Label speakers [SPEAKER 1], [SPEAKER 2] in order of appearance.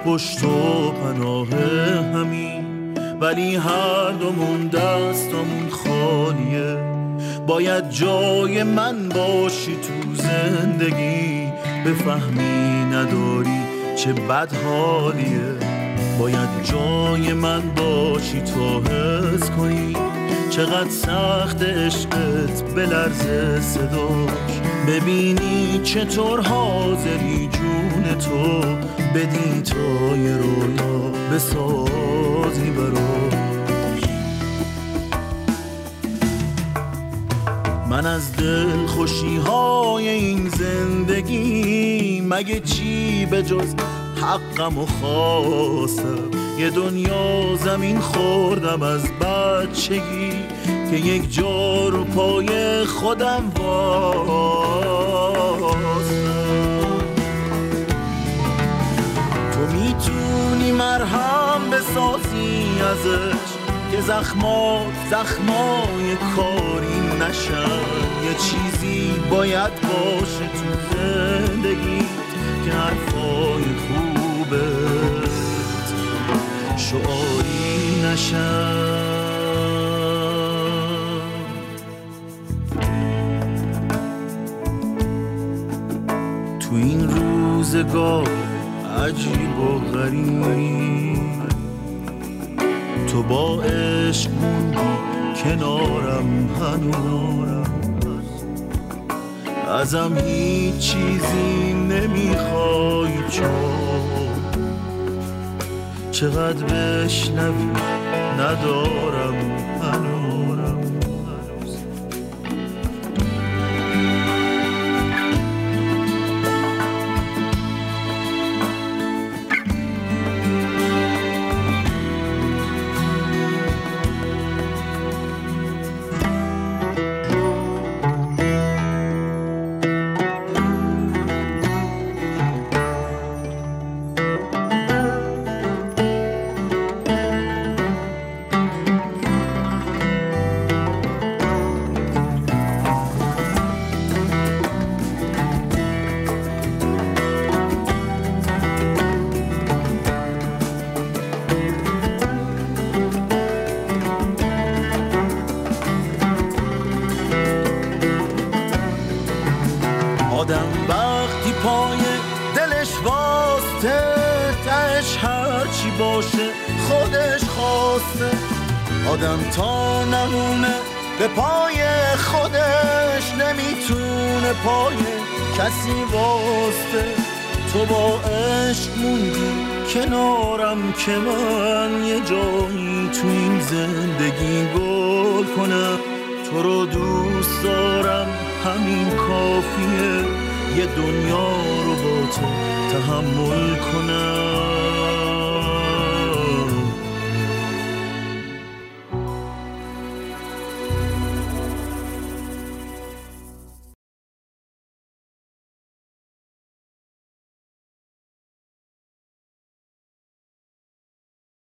[SPEAKER 1] پشت و پناه همین، ولی هر دومون دستمون خالیه. باید جای من باشی تو زندگی، بفهمی نداری چه بد حالیه. باید جای من باشی تا حس کنی چقدر سخت عشقت بلرزه صداش، ببینی چطور حاضری جون تو بدی تا یه رویا بسازی براش. من از دل خوشی های این زندگی مگه چی به جز حقم و خواستم. یه دنیا زمین خوردم از بچگی که یک جا رو پای خودم واسم. تو میتونی مرهم بسازی ازش که زخمای کاری نشن. یه چیزی باید باشه تو زندگی که حرفای خوبت شعاری نشن. تو این روزگار عجیب و غریب تو با عشق موندی کنارم هنوز، ازم هیچ چیزی نمیخوای چقدر بشنوی ندارم هنوز. آدم وقتی پای دلش واسطه تهش هرچی باشه خودش خواسته. آدم تا نمونه به پای خودش نمیتونه پای کسی واسطه. تو با عشق موندی کنارم که من یه جایی تو این زندگی گل کنم. تو رو دوست دارم همین کافیه، یه دنیا رو با تو تحمل کنم.